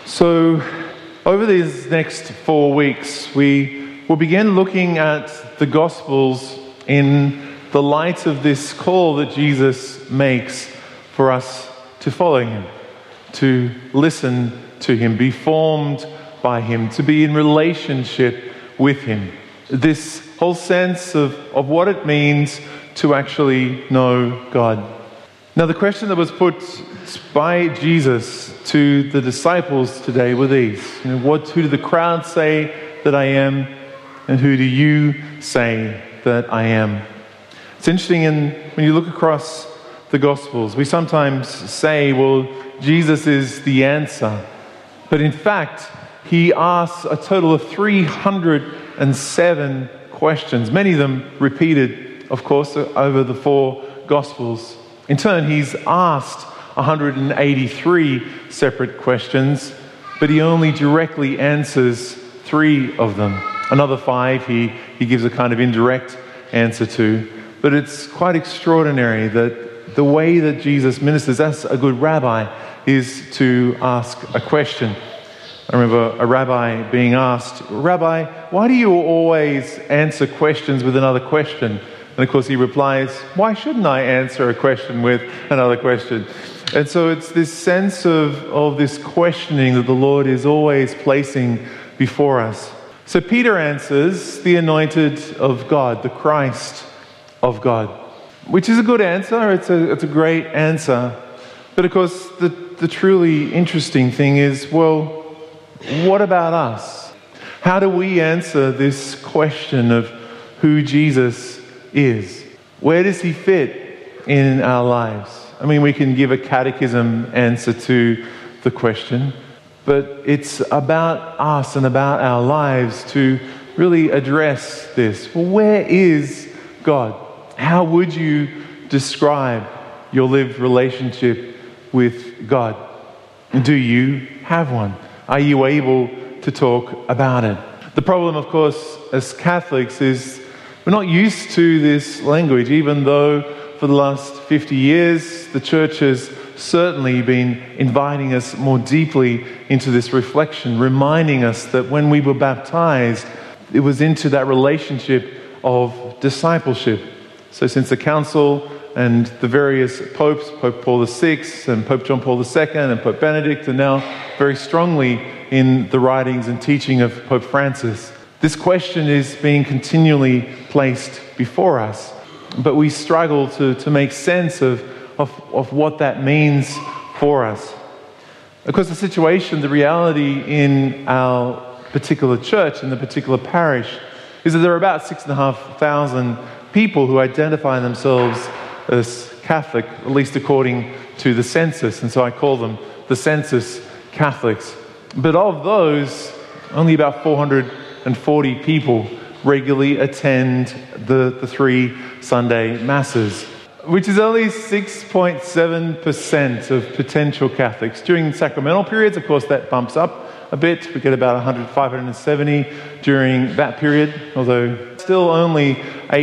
So, over these next 4 weeks, we will begin looking at the Gospels in the light of this call that Jesus makes for us to follow Him, to listen to Him, be formed by Him, to be in relationship with Him. This whole sense of what it means to actually know God. Now, the question that was put by Jesus to the disciples today were these. Who do the crowd say that I am, and who do you say that I am? It's interesting, when you look across the Gospels, we sometimes say, well, Jesus is the answer. But in fact, He asks a total of 307 questions, many of them repeated, of course, over the 4 Gospels. In turn, He's asked 183 separate questions, but He only directly answers 3 of them. Another 5 He gives a kind of indirect answer to. But it's quite extraordinary that the way that Jesus ministers as a good rabbi is to ask a question. I remember a rabbi being asked, "Rabbi, why do you always answer questions with another question?" And of course he replies, "Why shouldn't I answer a question with another question?" And so it's this sense of this questioning that the Lord is always placing before us. So Peter answers, the anointed of God, the Christ of God, which is a good answer. It's a great answer. But of course the truly interesting thing is, well, what about us? How do we answer this question of who Jesus is? Where does He fit in our lives? I mean, we can give a catechism answer to the question, but it's about us and about our lives to really address this. Well, where is God? How would you describe your lived relationship with God? Do you have one? Are you able to talk about it? The problem, of course, as Catholics is we're not used to this language, even though for the last 50 years the Church has certainly been inviting us more deeply into this reflection, reminding us that when we were baptized, it was into that relationship of discipleship. So since the Council and the various popes, Pope Paul VI and Pope John Paul II and Pope Benedict, are now very strongly in the writings and teaching of Pope Francis, this question is being continually placed before us. But we struggle to make sense of what that means for us. Of course, the situation, the reality in our particular church, in the particular parish, is that there are about 6,500 people who identify themselves as Catholic, at least according to the census. And so I call them the census Catholics. But of those, only about 440 people regularly attend the 3 Sunday Masses, which is only 6.7% of potential Catholics. During sacramental periods, of course, that bumps up a bit. We get about 570 during that period, although still only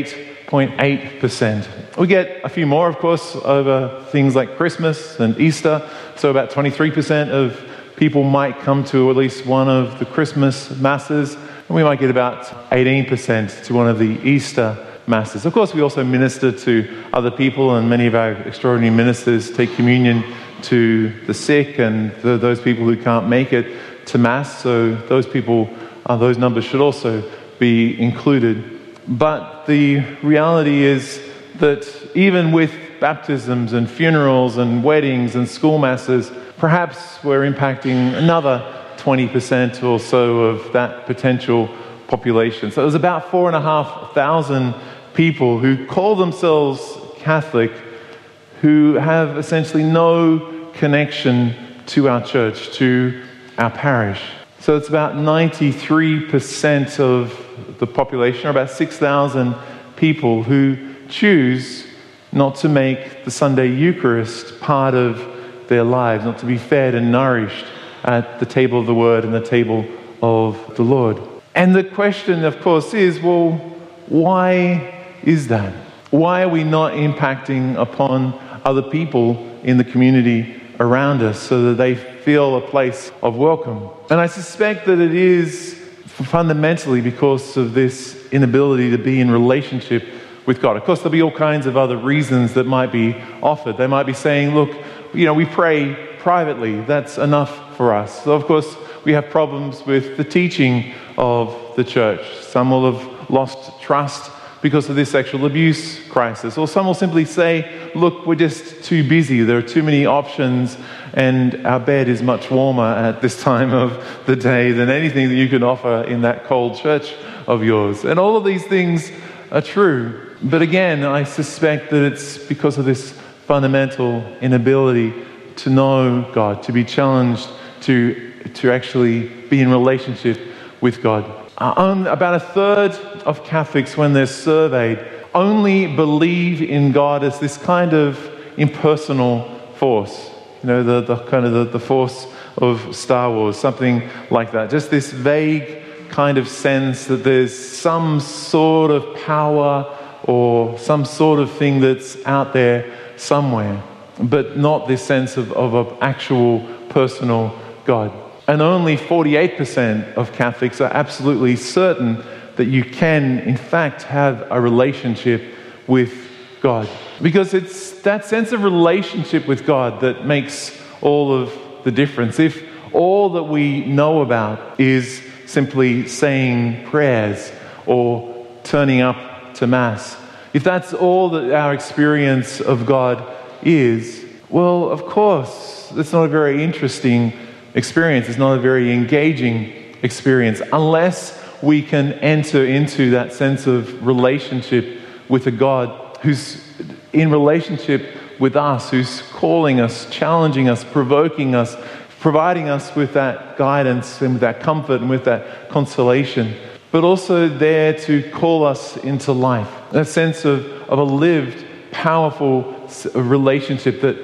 8.8%. We get a few more, of course, over things like Christmas and Easter. So about 23% of people might come to at least one of the Christmas Masses, and we might get about 18% to one of the Easter Masses. Of course, we also minister to other people, and many of our extraordinary ministers take communion to the sick and those people who can't make it to Mass. So those people, those numbers should also be included. But the reality is that even with baptisms and funerals and weddings and school Masses, perhaps we're impacting another 20% or so of that potential population. So there's about 4,500 people who call themselves Catholic who have essentially no connection to our church, to our parish. So it's about 93% of the population, or about 6,000 people, who choose not to make the Sunday Eucharist part of their lives, not to be fed and nourished at the table of the Word and the table of the Lord. And the question, of course, is, well, why is that? Why are we not impacting upon other people in the community around us so that they feel a place of welcome. And I suspect that it is fundamentally because of this inability to be in relationship with God. Of course, there'll be all kinds of other reasons that might be offered. They might be saying, look, we pray privately. That's enough for us. So, of course, we have problems with the teaching of the church. Some will have lost trust because of this sexual abuse crisis. Or some will simply say, look, we're just too busy. There are too many options, and our bed is much warmer at this time of the day than anything that you can offer in that cold church of yours. And all of these things are true. But again, I suspect that it's because of this fundamental inability to know God, to be challenged to actually be in relationship with God. About a third of Catholics, when they're surveyed, only believe in God as this kind of impersonal force. The force of Star Wars, something like that. Just this vague kind of sense that there's some sort of power or some sort of thing that's out there somewhere, but not this sense of an actual personal God. And only 48% of Catholics are absolutely certain that you can, in fact, have a relationship with God. Because it's that sense of relationship with God that makes all of the difference. If all that we know about is simply saying prayers or turning up to Mass, if that's all that our experience of God is, well, of course, it's not a very interesting experience. It's not a very engaging experience unless we can enter into that sense of relationship with a God who's in relationship with us, who's calling us, challenging us, provoking us, providing us with that guidance and with that comfort and with that consolation, but also there to call us into life. That sense of a lived, powerful relationship that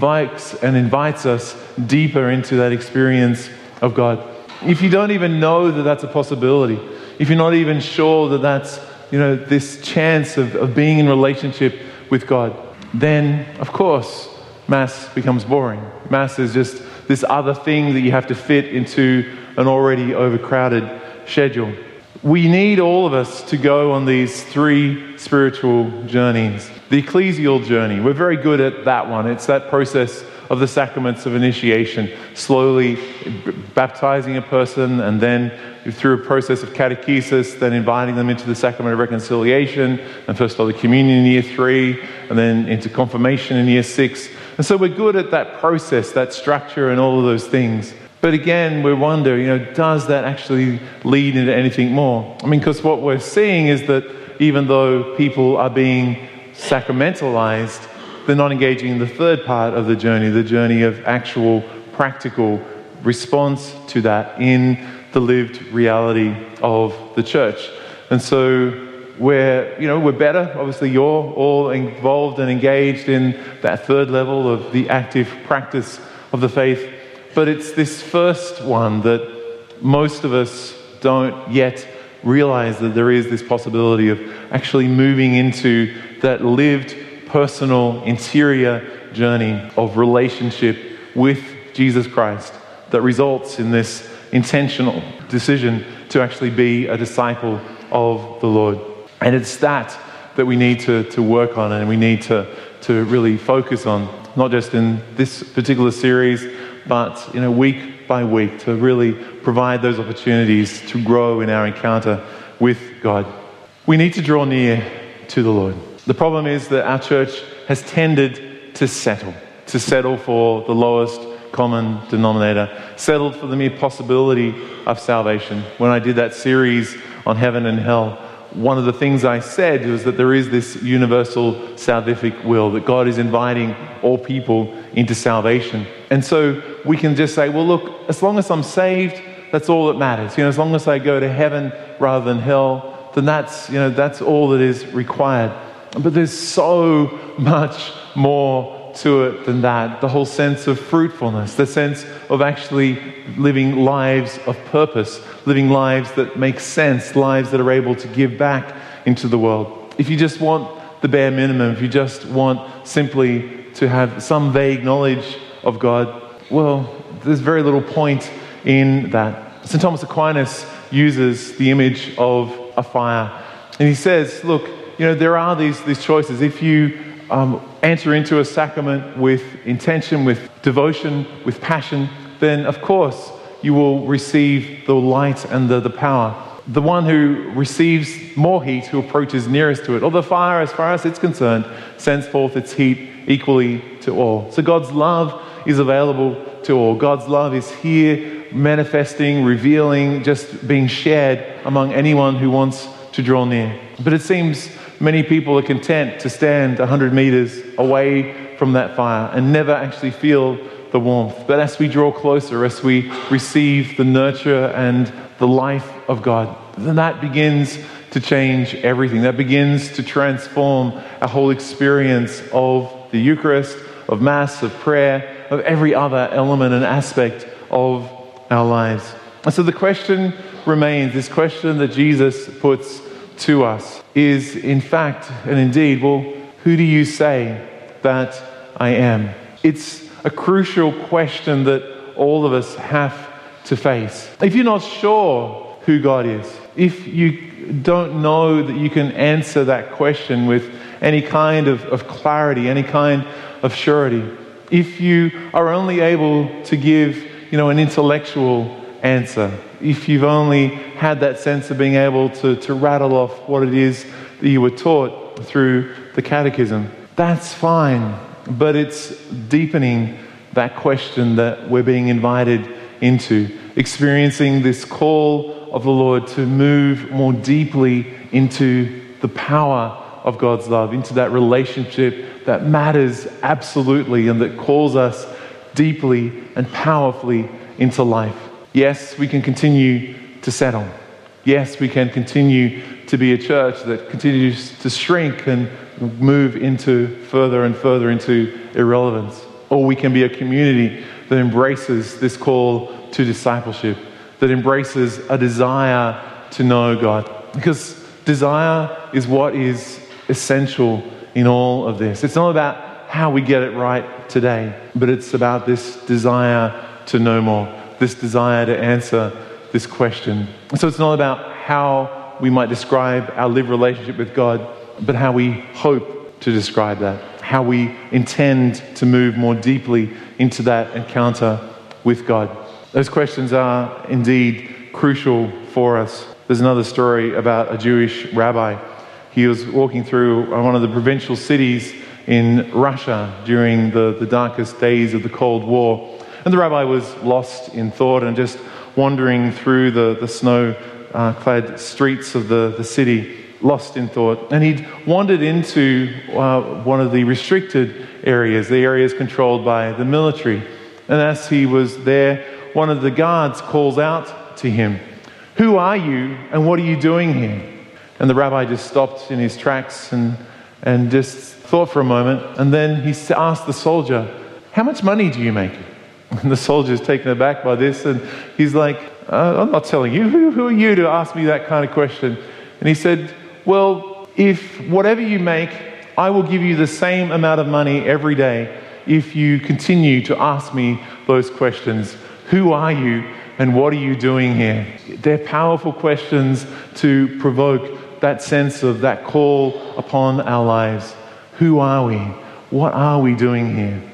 invites us deeper into that experience of God. If you don't even know that that's a possibility, if you're not even sure that that's this chance of being in relationship with God, then of course Mass becomes boring. Mass is just this other thing that you have to fit into an already overcrowded schedule. We need all of us to go on these three spiritual journeys. The ecclesial journey, we're very good at that one. It's that process of the sacraments of initiation, slowly baptizing a person and then through a process of catechesis, then inviting them into the sacrament of reconciliation and First Holy Communion in year 3 and then into confirmation in year 6. And so we're good at that process, that structure and all of those things. But again, we wonder, does that actually lead into anything more? Because what we're seeing is that even though people are being sacramentalized, they're not engaging in the third part of the journey of actual practical response to that in the lived reality of the church. And so we're better. Obviously, you're all involved and engaged in that third level of the active practice of the faith. But it's this first one that most of us don't yet realize that there is this possibility of actually moving into that lived, personal, interior journey of relationship with Jesus Christ that results in this intentional decision to actually be a disciple of the Lord. And it's that we need to work on and we need to really focus on, not just in this particular series, but week by week, to really provide those opportunities to grow in our encounter with God. We need to draw near to the Lord. The problem is that our church has tended to settle for the lowest common denominator, settled for the mere possibility of salvation. When I did that series on heaven and hell, one of the things I said was that there is this universal salvific will, that God is inviting all people into salvation. And so we can just say, well, look, as long as I'm saved, that's all that matters. As long as I go to heaven rather than hell, then that's all that is required. But there's so much more to it than that. The whole sense of fruitfulness, the sense of actually living lives of purpose, living lives that make sense, lives that are able to give back into the world. If you just want the bare minimum, if you just want simply to have some vague knowledge of God, well, there's very little point in that. St. Thomas Aquinas uses the image of a fire. And he says, look, there are these choices. If you enter into a sacrament with intention, with devotion, with passion, then of course you will receive the light and the power. The one who receives more heat, who approaches nearest to it, or the fire, as far as it's concerned, sends forth its heat equally to all. So God's love is available to all. God's love is here, manifesting, revealing, just being shared among anyone who wants to draw near. But it seems many people are content to stand 100 meters away from that fire and never actually feel the warmth. But as we draw closer, as we receive the nurture and the life of God, then that begins to change everything. That begins to transform our whole experience of the Eucharist, of Mass, of prayer, of every other element and aspect of our lives. And so the question remains, this question that Jesus puts to us is, in fact and indeed, well, who do you say that I am? It's a crucial question that all of us have to face. If you're not sure who God is, if you don't know that you can answer that question with any kind of clarity, any kind of surety, if you are only able to give, an intellectual answer, if you've only had that sense of being able to rattle off what it is that you were taught through the catechism, that's fine. But it's deepening that question that we're being invited into, experiencing this call of the Lord to move more deeply into the power of God's love, into that relationship that matters absolutely and that calls us deeply and powerfully into life. Yes, we can continue to settle. Yes, we can continue to be a church that continues to shrink and move into further and further into irrelevance. Or we can be a community that embraces this call to discipleship, that embraces a desire to know God. Because desire is what is essential in all of this. It's not about how we get it right today, but it's about this desire to know more, this desire to answer this question. So it's not about how we might describe our lived relationship with God, but how we hope to describe that, how we intend to move more deeply into that encounter with God. Those questions are indeed crucial for us. There's another story about a Jewish rabbi. He was walking through one of the provincial cities in Russia during the darkest days of the Cold War. And the rabbi was lost in thought and just wandering through the snow-clad streets of the city, lost in thought. And he'd wandered into one of the restricted areas, the areas controlled by the military. And as he was there, one of the guards calls out to him, "Who are you and what are you doing here?" And the rabbi just stopped in his tracks and just thought for a moment. And then he asked the soldier, "How much money do you make?" And the soldier's taken aback by this, and he's like, "I'm not telling you. Who are you to ask me that kind of question?" And he said, "Well, if whatever you make, I will give you the same amount of money every day if you continue to ask me those questions. Who are you and what are you doing here?" They're powerful questions to provoke that sense of that call upon our lives. Who are we? What are we doing here?